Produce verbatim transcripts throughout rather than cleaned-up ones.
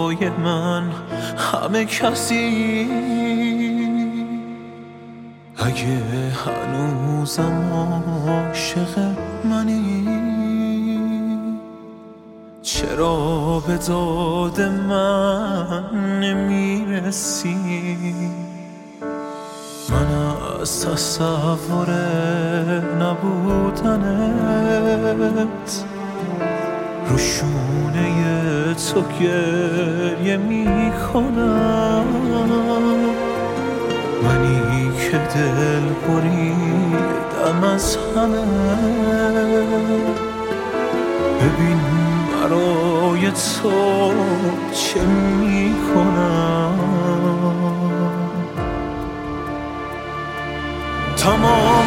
برای من همه کسی. اگه هنوزم عاشق منی، چرا به داد من نمیرسی؟ من از تصور نبودنت رو شونه تو گریه میکنم. منی که دل بریدم از همه، ببین برای تو چه میکنم. تمام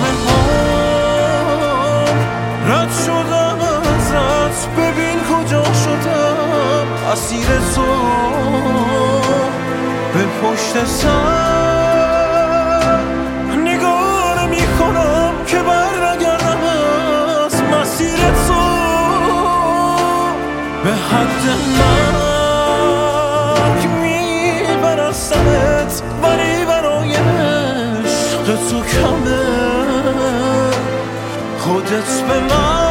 عمر رد شدم ازت، ببین کجا شدم اسیر تو. به پشت سر نگاه نمی کنم که بر نگردم از مسیر تو. به حد مرگ میبرستمت، ولی برای عشق تو کمه. خودت به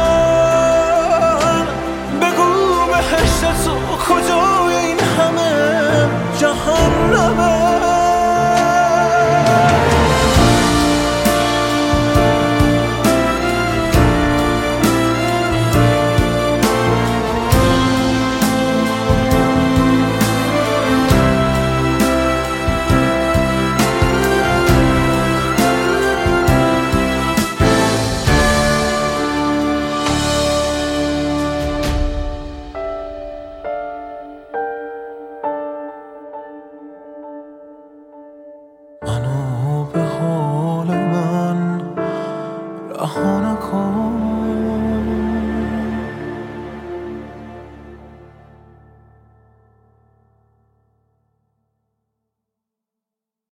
من بگو بهشت تو کجای این همه جهنمه.